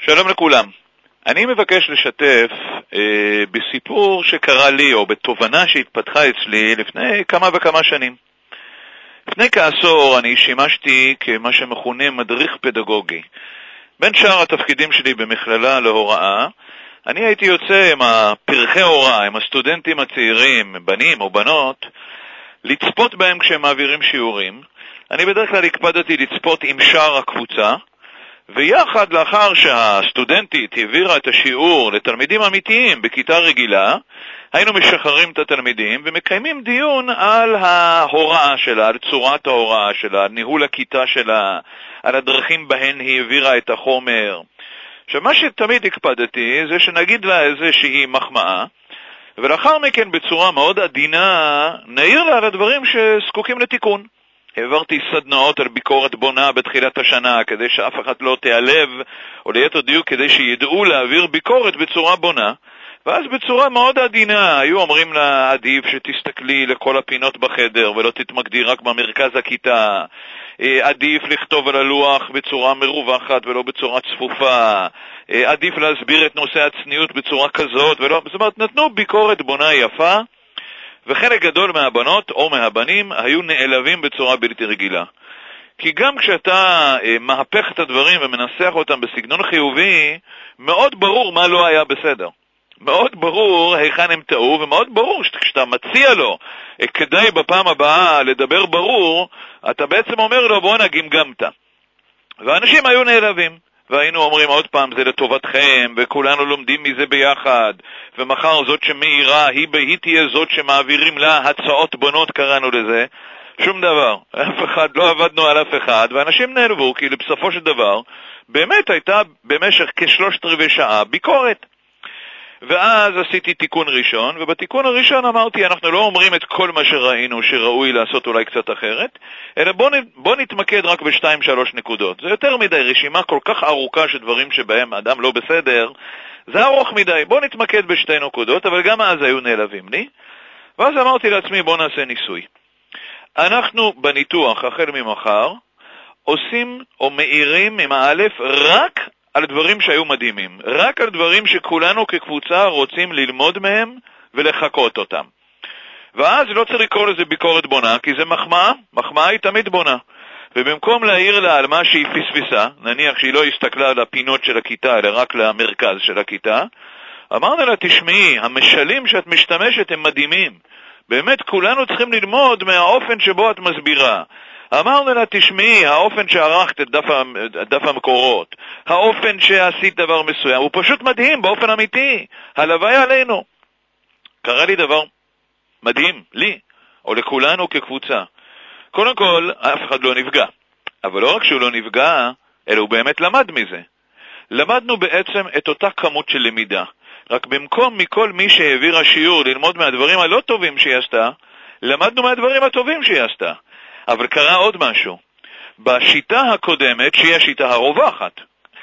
שלום לכולם. אני מבקש לשתף בסיפור שקרה לי, או בתובנה שהתפתחה אצלי לפני כמה וכמה שנים. לפני כעשור אני שימשתי כמה שמכונה מדריך פדגוגי. בין שאר התפקידים שלי במכללה להוראה, אני הייתי יוצא עם הפרחי הוראה, עם הסטודנטים הצעירים, בנים או בנות, לצפות בהם כשהם מעבירים שיעורים. אני בדרך כלל הקפדתי לצפות עם שאר הקבוצה, ויחד לאחר שהסטודנטית העבירה את השיעור לתלמידים אמיתיים בכיתה רגילה, היינו משחררים את התלמידים ומקיימים דיון על ההוראה שלה, על צורת ההוראה שלה, על ניהול הכיתה שלה, על הדרכים בהן היא העבירה את החומר. עכשיו, מה שתמיד הקפדתי זה שנגיד לה איזושהי מחמאה, ולאחר מכן בצורה מאוד עדינה נעיר לה על הדברים שזקוקים לתיקון. העברתי סדנאות על ביקורת בונה בתחילת השנה, כדי שאף אחד לא תיעלב, או ליתר דיוק כדי שידעו להעביר ביקורת בצורה בונה, ואז בצורה מאוד עדינה היו אומרים לה, עדיף שתסתכלי לכל הפינות בחדר ולא תתמקדי רק במרכז הכיתה, עדיף לכתוב על הלוח בצורה מרווחת ולא בצורה צפופה, עדיף להסביר את נושא הצניעות בצורה כזאת ולא, זאת אומרת, נתנו ביקורת בונה יפה, וחלק גדול מהבנות או מהבנים היו נעלבים בצורה בלתי רגילה. כי גם כשאתה מהפך את הדברים ומנסח אותם בסגנון חיובי, מאוד ברור מה לא היה בסדר. מאוד ברור היכן הם טעו, ומאוד ברור שכשאתה מציע לו כדאי בפעם הבאה לדבר ברור, אתה בעצם אומר לו בוא נגמגמת. ואנשים היו נעלבים. והיינו אומרים עוד פעם, זה לטובתכם, וכולנו לומדים מזה ביחד, ומחר זאת שמאירה, היא תהיה זאת שמעבירים לה הצעות בונות, קראנו לזה. שום דבר. אף אחד, לא עבדנו על אף אחד, ואנשים נעלבו, כי בסופו של דבר, באמת הייתה במשך כ3/4 שעה ביקורת. ואז עשיתי תיקון ראשון, ובתיקון הראשון אמרתי, אנחנו לא אומרים את כל מה שראינו שראוי לעשות אולי קצת אחרת, אלא בוא נתמקד רק ב2-3 נקודות. זה יותר מדי, רשימה כל כך ארוכה של דברים שבהם אדם לא בסדר, זה ארוך מדי, בוא נתמקד ב2 נקודות, אבל גם אז היו נעלבים לי. ואז אמרתי לעצמי, בוא נעשה ניסוי. אנחנו בניתוח, החל ממחר, עושים או מאירים עם האלף רק על דברים שהיו מדהימים, רק על דברים שכולנו כקבוצה רוצים ללמוד מהם ולחקות אותם. ואז לא צריך לקרוא לזה ביקורת בונה, כי זה מחמאה, מחמאה היא תמיד בונה. ובמקום להעיר לה על מה שהיא פספסה, נניח שהיא לא הסתכלה על הפינות של הכיתה, אלא רק למרכז של הכיתה, אמרנו לה, תשמעי, המשלים שאת משתמשת הם מדהימים. באמת כולנו צריכים ללמוד מהאופן שבו את מסבירה. אמרנו לה, תשמעי, האופן שערכת את דף המקורות, האופן שעשית דבר מסוים, הוא פשוט מדהים באופן אמיתי, הלוואי עלינו. קרה לי דבר מדהים, לי, או לכולנו כקבוצה. קודם כל, אף אחד לא נפגע. אבל לא רק שהוא לא נפגע, אלא הוא באמת למד מזה. למדנו בעצם את אותה כמות של למידה. רק במקום מכל מי שהעביר השיעור ללמוד מהדברים הלא טובים שהיא עשתה, למדנו מהדברים הטובים שהיא עשתה. אבל קרה עוד משהו. בשיטה הקודמת, שהיא השיטה הרווחת,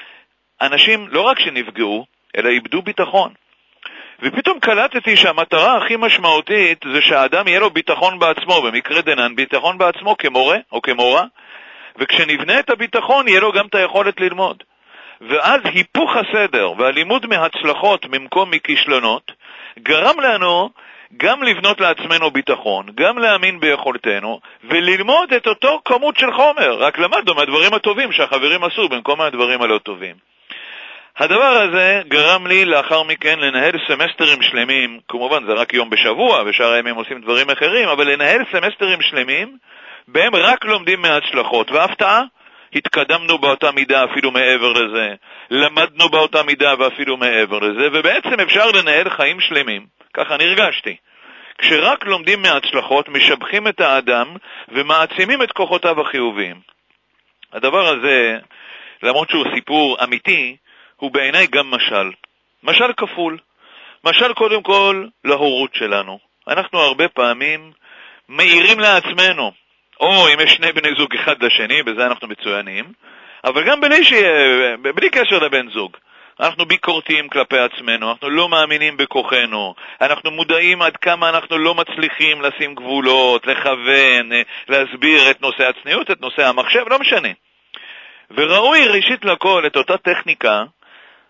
אנשים לא רק שנפגעו, אלא איבדו ביטחון. ופתאום קלטתי שהמטרה הכי משמעותית זה שהאדם יהיה לו ביטחון בעצמו, במקרה דנן, ביטחון בעצמו כמורה או כמורה, וכשנבנה את הביטחון יהיה לו גם את היכולת ללמוד. ואז היפוך הסדר והלימוד מהצלחות במקום מכישלונות גרם לנו גם לבנות לעצמנו ביטחון, גם להאמין ביכולתנו, וללמוד את אותו כמות של חומר, רק למדנו מהדברים הטובים שהחברים עשו במקום מהדברים הלא טובים. הדבר הזה גרם לי לאחר מכן לנהל סמסטרים שלמים, כמובן זה רק יום בשבוע, ושאר הימים עושים דברים אחרים, אבל לנהל סמסטרים שלמים, בהם רק לומדים מההצלחות, והפתעה, התקדמנו באותה מידה אפילו מעבר לזה, למדנו באותה מידה ואפילו מעבר לזה, ובעצם אפשר לנהל חיים שלמים, ככה נרגשתי. כשרק לומדים מההצלחות, משבחים את האדם ומעצימים את כוחותיו החיוביים. הדבר הזה, למרות שהוא סיפור אמיתי, הוא בעיניי גם משל. משל כפול. משל קודם כל להורות שלנו. אנחנו הרבה פעמים מאירים לעצמנו, או אם יש 2 בני זוג אחד לשני, בזה אנחנו מצוינים, אבל גם בלי קשר לבן זוג. אנחנו ביקורתיים כלפי עצמנו, אנחנו לא מאמינים בכוחנו, אנחנו מודעים עד כמה אנחנו לא מצליחים לשים גבולות, לכוון, להסביר את נושא הצניעות, את נושא המחשב, לא משנה. וראוי ראשית לכל את אותה טכניקה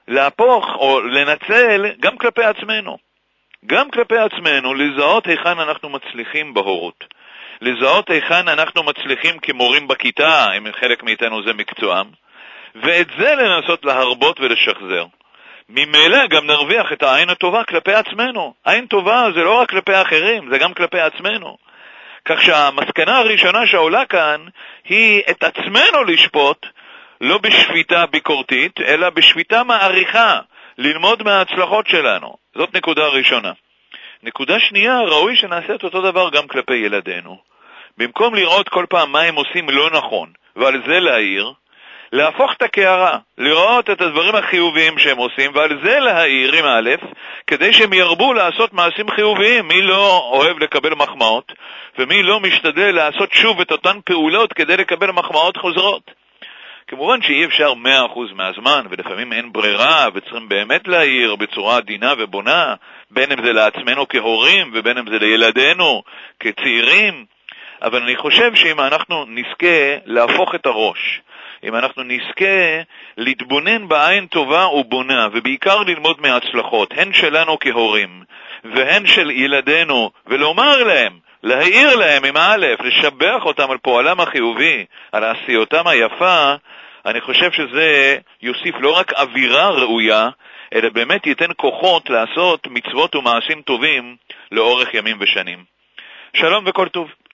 להפוך או לנצל גם כלפי עצמנו. גם כלפי עצמנו, לזהות היכן אנחנו מצליחים בהורות. לזהות היכן אנחנו מצליחים כמורים בכיתה, אם חלק מאיתנו זה מקצועם, ואת זה לנסות להרבות ולשחזר. ממילא גם נרוויח את העין הטובה כלפי עצמנו. עין טובה זה לא רק כלפי אחרים, זה גם כלפי עצמנו. כך שהמסקנה הראשונה שעולה כאן היא את עצמנו לשפוט, לא בשפיטה ביקורתית, אלא בשפיטה מעריכה, ללמוד מההצלחות שלנו. זאת נקודה ראשונה. נקודה שנייה, ראוי שנעשה את אותו דבר גם כלפי ילדינו. במקום לראות כל פעם מה הם עושים לא נכון, ועל זה להעיר, להפוך את הקערה, לראות את הדברים החיוביים שהם עושים, ועל זה להעיר עם א', כדי שהם ירבו לעשות מעשים חיוביים. מי לא אוהב לקבל מחמאות, ומי לא משתדל לעשות שוב את אותן פעולות כדי לקבל מחמאות חוזרות. כמובן שאי אפשר 100% מהזמן, ולפעמים אין ברירה, וצריכים באמת להעיר בצורה עדינה ובונה, בין אם זה לעצמנו כהורים, ובין אם זה לילדינו כצעירים. אבל אני חושב שאם אנחנו נזכה להפוך את הראש, אם אנחנו נזכה להתבונן בעין טובה ובונה, ובעיקר ללמוד מההצלחות, הן שלנו כהורים, והן של ילדינו, ולומר להם, להעיר להם עם א', לשבח אותם על פועלם החיובי, על עשיותם היפה, אני חושב שזה יוסיף לא רק אווירה ראויה, אלא באמת ייתן כוחות לעשות מצוות ומעשים טובים לאורך ימים ושנים. שלום וכל טוב.